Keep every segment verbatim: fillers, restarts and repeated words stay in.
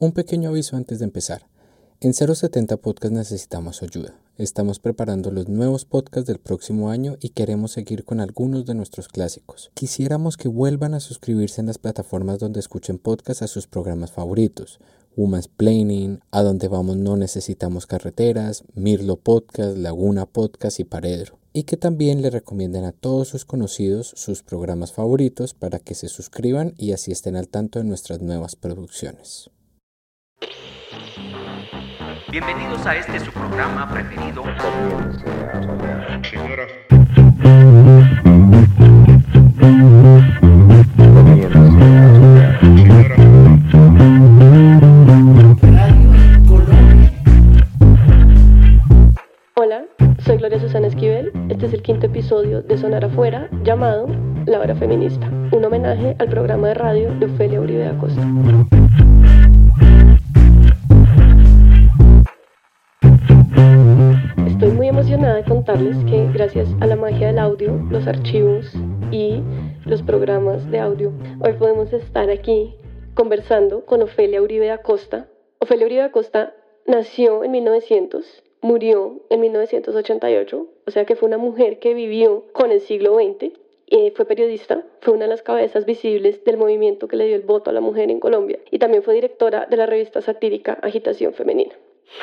Un pequeño aviso antes de empezar. En cero setenta Podcast necesitamos su ayuda. Estamos preparando los nuevos podcasts del próximo año y queremos seguir con algunos de nuestros clásicos. Quisiéramos que vuelvan a suscribirse en las plataformas donde escuchen podcasts a sus programas favoritos. Woman's Planning, A Donde Vamos No Necesitamos Carreteras, Mirlo Podcast, Laguna Podcast y Paredro. Y que también le recomienden a todos sus conocidos sus programas favoritos para que se suscriban y así estén al tanto de nuestras nuevas producciones. Bienvenidos a este su programa preferido. Señoras. Hola, soy Gloria Susana Esquivel. Este es el quinto episodio de Sonar Afuera, llamado La Hora Feminista, un homenaje al programa de radio de Ofelia Uribe Acosta. Estoy muy emocionada de contarles que gracias a la magia del audio, los archivos y los programas de audio, hoy podemos estar aquí conversando con Ofelia Uribe Acosta. Ofelia Uribe Acosta nació en mil novecientos, murió en mil novecientos ochenta y ocho, o sea que fue una mujer que vivió con el siglo veinte, eh, fue periodista, fue una de las cabezas visibles del movimiento que le dio el voto a la mujer en Colombia y también fue directora de la revista satírica Agitación Femenina.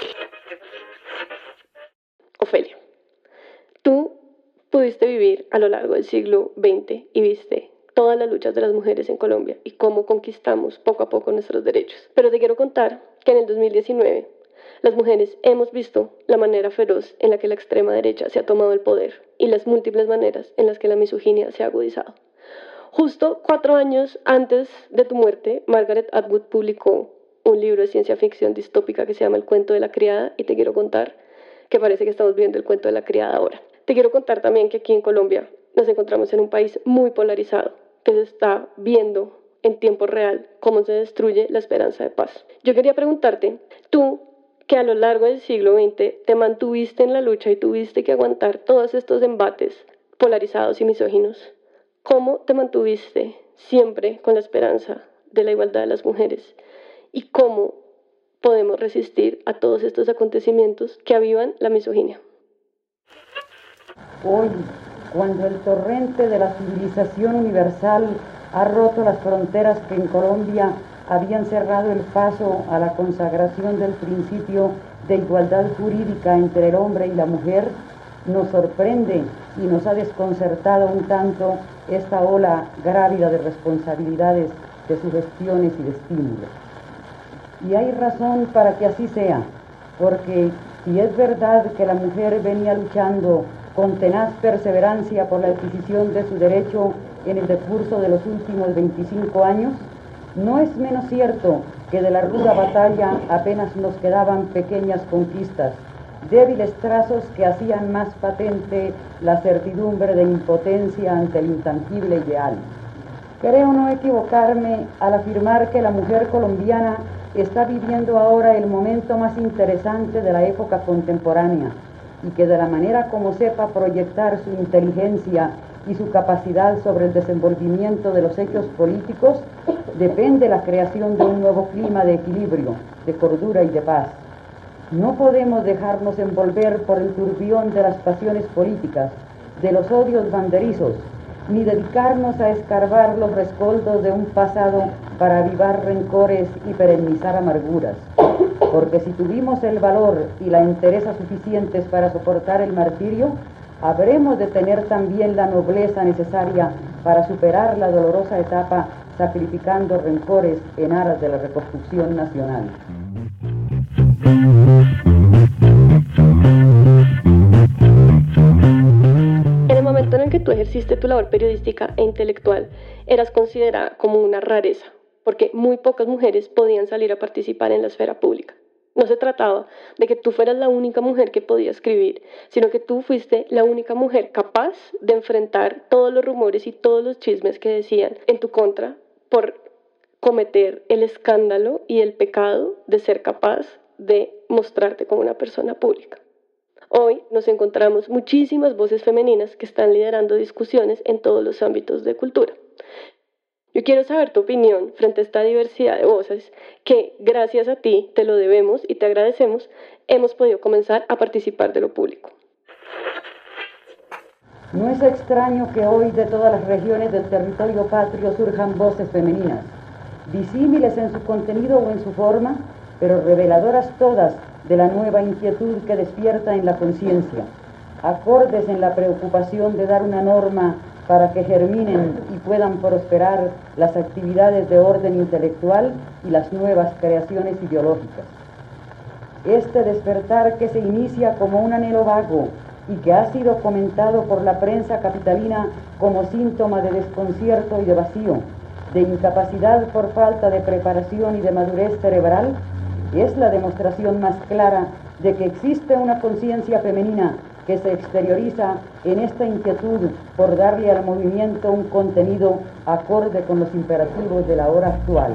Ofelia, tú pudiste vivir a lo largo del siglo veinte y viste todas las luchas de las mujeres en Colombia y cómo conquistamos poco a poco nuestros derechos. Pero te quiero contar que en el dos mil diecinueve las mujeres hemos visto la manera feroz en la que la extrema derecha se ha tomado el poder y las múltiples maneras en las que la misoginia se ha agudizado. Justo cuatro años antes de tu muerte, Margaret Atwood publicó un libro de ciencia ficción distópica que se llama El cuento de la criada y te quiero contar que parece que estamos viendo el cuento de la criada ahora. Te quiero contar también que aquí en Colombia nos encontramos en un país muy polarizado, que se está viendo en tiempo real cómo se destruye la esperanza de paz. Yo quería preguntarte, tú que a lo largo del siglo veinte te mantuviste en la lucha y tuviste que aguantar todos estos embates polarizados y misóginos, ¿cómo te mantuviste siempre con la esperanza de la igualdad de las mujeres? ¿Y cómo podemos resistir a todos estos acontecimientos que avivan la misoginia? Hoy, cuando el torrente de la civilización universal ha roto las fronteras que en Colombia habían cerrado el paso a la consagración del principio de igualdad jurídica entre el hombre y la mujer, nos sorprende y nos ha desconcertado un tanto esta ola grávida de responsabilidades, de sugestiones y de estímulos. Y hay razón para que así sea, porque si es verdad que la mujer venía luchando con tenaz perseverancia por la adquisición de su derecho en el decurso de los últimos veinticinco años, no es menos cierto que de la ruda batalla apenas nos quedaban pequeñas conquistas, débiles trazos que hacían más patente la certidumbre de impotencia ante el intangible ideal. Creo no equivocarme al afirmar que la mujer colombiana está viviendo ahora el momento más interesante de la época contemporánea y que de la manera como sepa proyectar su inteligencia y su capacidad sobre el desenvolvimiento de los hechos políticos depende la creación de un nuevo clima de equilibrio, de cordura y de paz. No podemos dejarnos envolver por el turbión de las pasiones políticas, de los odios banderizos, ni dedicarnos a escarbar los rescoldos de un pasado para avivar rencores y perennizar amarguras. Porque si tuvimos el valor y la entereza suficientes para soportar el martirio, habremos de tener también la nobleza necesaria para superar la dolorosa etapa sacrificando rencores en aras de la reconstrucción nacional. En el momento en el que tú ejerciste tu labor periodística e intelectual, eras considerada como una rareza, porque muy pocas mujeres podían salir a participar en la esfera pública. No se trataba de que tú fueras la única mujer que podía escribir, sino que tú fuiste la única mujer capaz de enfrentar todos los rumores y todos los chismes que decían en tu contra por cometer el escándalo y el pecado de ser capaz de mostrarte como una persona pública. Hoy nos encontramos muchísimas voces femeninas que están liderando discusiones en todos los ámbitos de cultura. Yo quiero saber tu opinión frente a esta diversidad de voces que, gracias a ti, te lo debemos y te agradecemos, hemos podido comenzar a participar de lo público. No es extraño que hoy de todas las regiones del territorio patrio surjan voces femeninas, disímiles en su contenido o en su forma, pero reveladoras todas de la nueva inquietud que despierta en la conciencia, acordes en la preocupación de dar una norma para que germinen y puedan prosperar las actividades de orden intelectual y las nuevas creaciones ideológicas. Este despertar que se inicia como un anhelo vago y que ha sido comentado por la prensa capitalina como síntoma de desconcierto y de vacío, de incapacidad por falta de preparación y de madurez cerebral, es la demostración más clara de que existe una conciencia femenina que se exterioriza en esta inquietud por darle al movimiento un contenido acorde con los imperativos de la hora actual.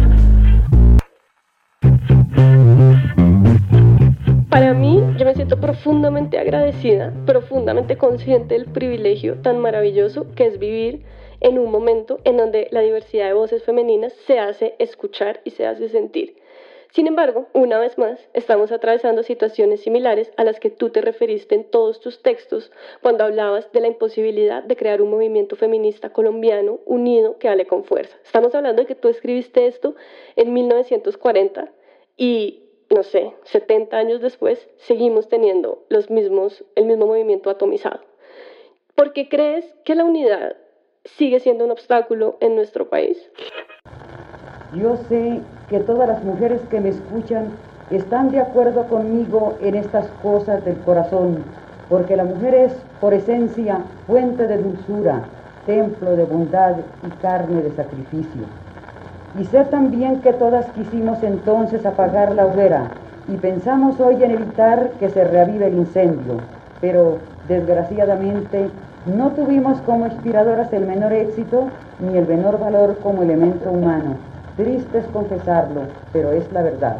Para mí, yo me siento profundamente agradecida, profundamente consciente del privilegio tan maravilloso que es vivir en un momento en donde la diversidad de voces femeninas se hace escuchar y se hace sentir. Sin embargo, una vez más, estamos atravesando situaciones similares a las que tú te referiste en todos tus textos cuando hablabas de la imposibilidad de crear un movimiento feminista colombiano unido que hable con fuerza. Estamos hablando de que tú escribiste esto en mil novecientos cuarenta y, no sé, setenta años después, seguimos teniendo los mismos, el mismo movimiento atomizado. ¿Por qué crees que la unidad sigue siendo un obstáculo en nuestro país? Yo sé que todas las mujeres que me escuchan están de acuerdo conmigo en estas cosas del corazón, porque la mujer es, por esencia, fuente de dulzura, templo de bondad y carne de sacrificio. Y sé también que todas quisimos entonces apagar la hoguera y pensamos hoy en evitar que se reavive el incendio, pero desgraciadamente no tuvimos como inspiradoras el menor éxito ni el menor valor como elemento humano. Triste es confesarlo, pero es la verdad.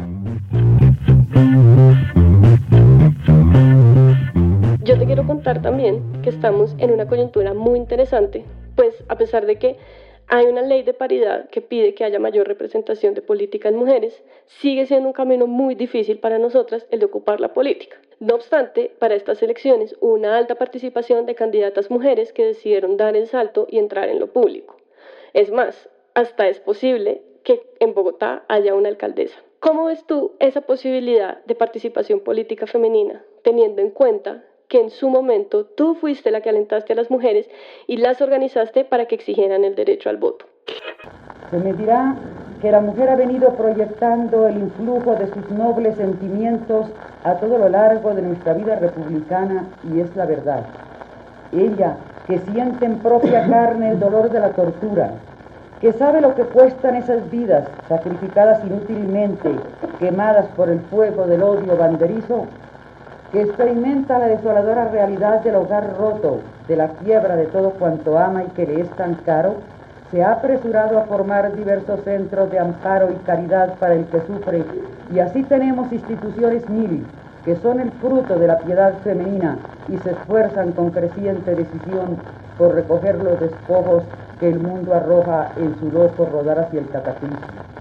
Yo te quiero contar también que estamos en una coyuntura muy interesante, pues a pesar de que hay una ley de paridad que pide que haya mayor representación de política en mujeres, sigue siendo un camino muy difícil para nosotras el de ocupar la política. No obstante, para estas elecciones hubo una alta participación de candidatas mujeres que decidieron dar el salto y entrar en lo público. Es más, hasta es posible que en Bogotá haya una alcaldesa. ¿Cómo ves tú esa posibilidad de participación política femenina, teniendo en cuenta que en su momento tú fuiste la que alentaste a las mujeres y las organizaste para que exigieran el derecho al voto? Se me dirá que la mujer ha venido proyectando el influjo de sus nobles sentimientos a todo lo largo de nuestra vida republicana, y es la verdad. Ella, que siente en propia carne el dolor de la tortura, que sabe lo que cuestan esas vidas sacrificadas inútilmente, quemadas por el fuego del odio banderizo, que experimenta la desoladora realidad del hogar roto, de la quiebra de todo cuanto ama y que le es tan caro, se ha apresurado a formar diversos centros de amparo y caridad para el que sufre, y así tenemos instituciones mil, que son el fruto de la piedad femenina y se esfuerzan con creciente decisión por recoger los despojos que el mundo arroja en su loco rodar hacia el cataclismo.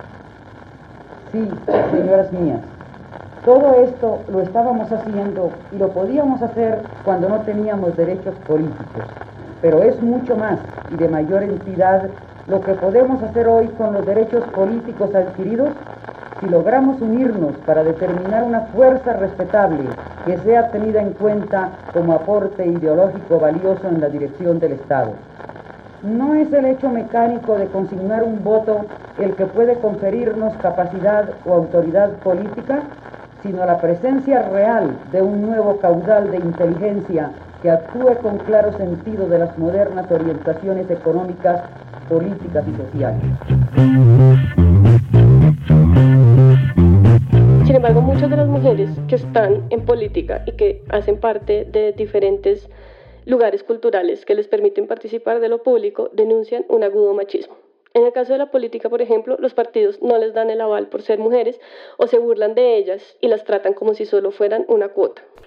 Sí, señoras mías, todo esto lo estábamos haciendo y lo podíamos hacer cuando no teníamos derechos políticos, pero es mucho más y de mayor entidad lo que podemos hacer hoy con los derechos políticos adquiridos si logramos unirnos para determinar una fuerza respetable que sea tenida en cuenta como aporte ideológico valioso en la dirección del Estado. No es el hecho mecánico de consignar un voto el que puede conferirnos capacidad o autoridad política, sino la presencia real de un nuevo caudal de inteligencia que actúe con claro sentido de las modernas orientaciones económicas, políticas y sociales. Sin embargo, muchas de las mujeres que están en política y que hacen parte de diferentes lugares culturales que les permiten participar de lo público denuncian un agudo machismo. En el caso de la política, por ejemplo, los partidos no les dan el aval por ser mujeres o se burlan de ellas y las tratan como si solo fueran una cuota.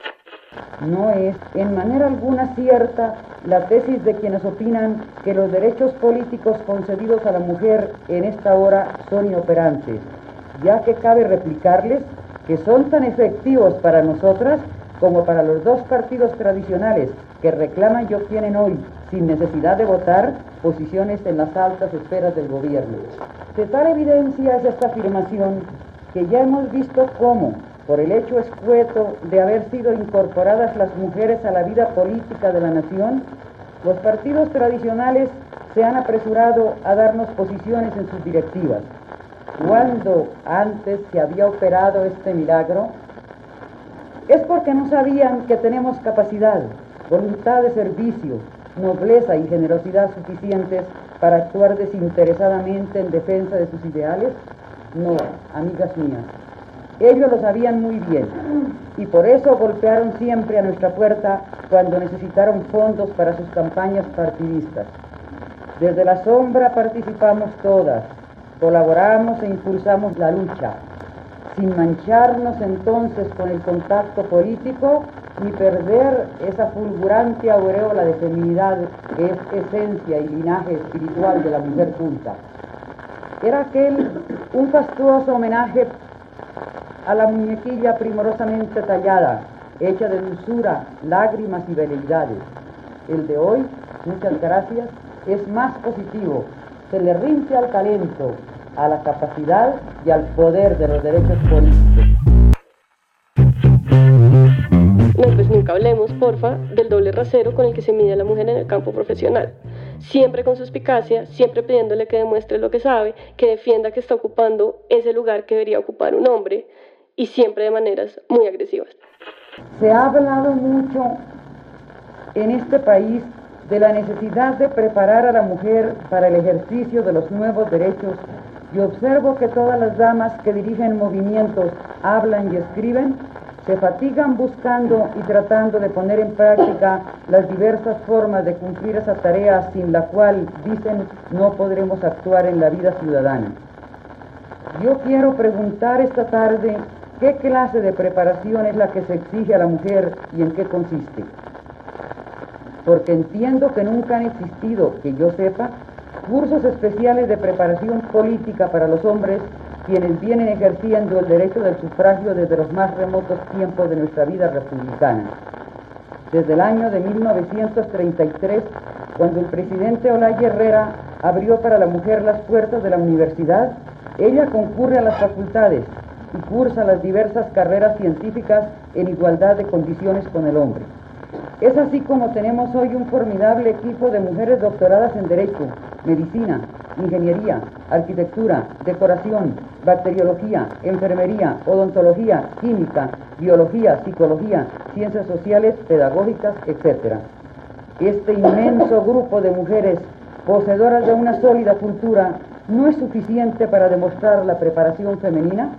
No es en manera alguna cierta la tesis de quienes opinan que los derechos políticos concedidos a la mujer en esta hora son inoperantes, ya que cabe replicarles que son tan efectivos para nosotras como para los dos partidos tradicionales que reclaman y obtienen hoy, sin necesidad de votar, posiciones en las altas esferas del gobierno. De tal evidencia es esta afirmación que ya hemos visto cómo, por el hecho escueto de haber sido incorporadas las mujeres a la vida política de la nación, los partidos tradicionales se han apresurado a darnos posiciones en sus directivas. Cuando antes se había operado este milagro, es porque no sabían que tenemos capacidad, voluntad de servicio, nobleza y generosidad suficientes para actuar desinteresadamente en defensa de sus ideales. No, amigas mías, ellos lo sabían muy bien y por eso golpearon siempre a nuestra puerta cuando necesitaron fondos para sus campañas partidistas. Desde la sombra participamos todas, colaboramos e impulsamos la lucha, sin mancharnos entonces con el contacto político ni perder esa fulgurante aureola de feminidad que es esencia y linaje espiritual de la mujer culta. Era aquel un fastuoso homenaje a la muñequilla primorosamente tallada, hecha de dulzura, lágrimas y veleidades. El de hoy, muchas gracias, es más positivo, se le rinde al talento, a la capacidad y al poder de los derechos políticos. No, pues nunca hablemos, porfa, del doble rasero con el que se mide a la mujer en el campo profesional. Siempre con suspicacia, siempre pidiéndole que demuestre lo que sabe, que defienda que está ocupando ese lugar que debería ocupar un hombre, y siempre de maneras muy agresivas. Se ha hablado mucho en este país de la necesidad de preparar a la mujer para el ejercicio de los nuevos derechos, y observo que todas las damas que dirigen movimientos, hablan y escriben, se fatigan buscando y tratando de poner en práctica las diversas formas de cumplir esa tarea sin la cual, dicen, no podremos actuar en la vida ciudadana. Yo quiero preguntar esta tarde qué clase de preparación es la que se exige a la mujer y en qué consiste. Porque entiendo que nunca han existido, que yo sepa, cursos especiales de preparación política para los hombres quienes vienen ejerciendo el derecho del sufragio desde los más remotos tiempos de nuestra vida republicana. Desde el año de mil novecientos treinta y tres, cuando el presidente Olaya Herrera abrió para la mujer las puertas de la universidad, ella concurre a las facultades y cursa las diversas carreras científicas en igualdad de condiciones con el hombre. Es así como tenemos hoy un formidable equipo de mujeres doctoradas en Derecho, Medicina, Ingeniería, Arquitectura, Decoración, Bacteriología, Enfermería, Odontología, Química, Biología, Psicología, Ciencias Sociales, Pedagógicas, etcétera. Este inmenso grupo de mujeres poseedoras de una sólida cultura no es suficiente para demostrar la preparación femenina.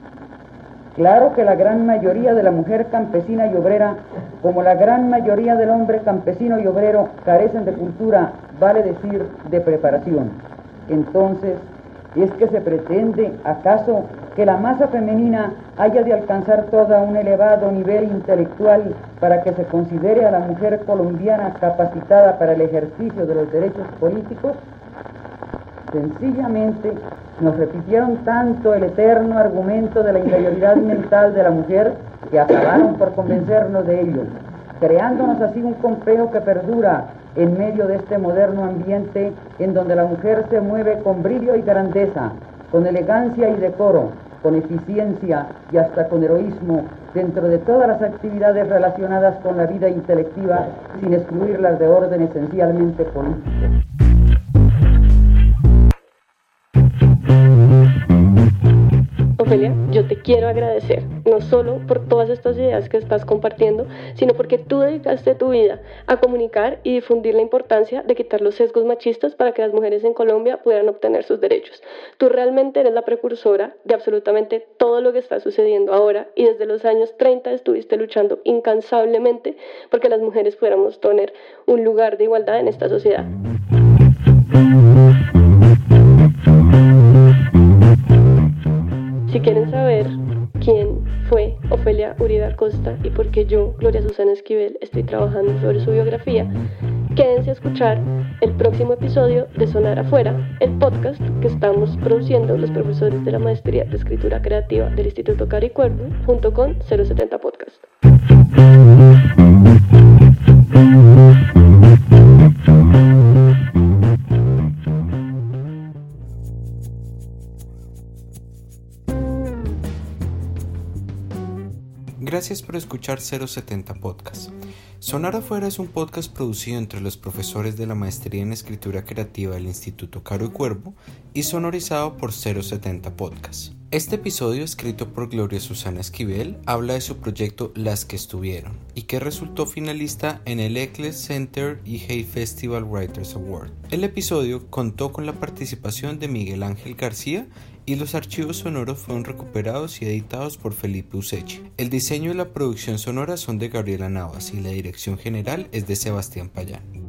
Claro que la gran mayoría de la mujer campesina y obrera, como la gran mayoría del hombre campesino y obrero, carecen de cultura, vale decir, de preparación. Entonces, ¿es que se pretende, acaso, que la masa femenina haya de alcanzar todo un elevado nivel intelectual para que se considere a la mujer colombiana capacitada para el ejercicio de los derechos políticos? Sencillamente, nos repitieron tanto el eterno argumento de la inferioridad mental de la mujer que acabaron por convencernos de ello, creándonos así un complejo que perdura en medio de este moderno ambiente en donde la mujer se mueve con brillo y grandeza, con elegancia y decoro, con eficiencia y hasta con heroísmo dentro de todas las actividades relacionadas con la vida intelectiva, sin excluirlas de orden esencialmente político. Ofelia, yo te quiero agradecer, no solo por todas estas ideas que estás compartiendo, sino porque tú dedicaste tu vida a comunicar y difundir la importancia de quitar los sesgos machistas para que las mujeres en Colombia pudieran obtener sus derechos. Tú realmente eres la precursora de absolutamente todo lo que está sucediendo ahora y desde los años treinta estuviste luchando incansablemente porque las mujeres pudiéramos tener un lugar de igualdad en esta sociedad. Si quieren saber quién fue Ofelia Uribe Acosta y por qué yo, Gloria Susana Esquivel, estoy trabajando sobre su biografía, quédense a escuchar el próximo episodio de Sonar Afuera, el podcast que estamos produciendo los profesores de la Maestría de Escritura Creativa del Instituto Caro y Cuervo junto con cero setenta Podcast. Gracias por escuchar cero setenta Podcast. Sonar Afuera es un podcast producido entre los profesores de la Maestría en Escritura Creativa del Instituto Caro y Cuervo y sonorizado por cero setenta Podcast. Este episodio, escrito por Gloria Susana Esquivel, habla de su proyecto Las que estuvieron y que resultó finalista en el Eccles Center y Hay Festival Writers Award. El episodio contó con la participación de Miguel Ángel García y los archivos sonoros fueron recuperados y editados por Felipe Useche. El diseño y la producción sonora son de Gabriela Navas y la dirección general es de Sebastián Payán.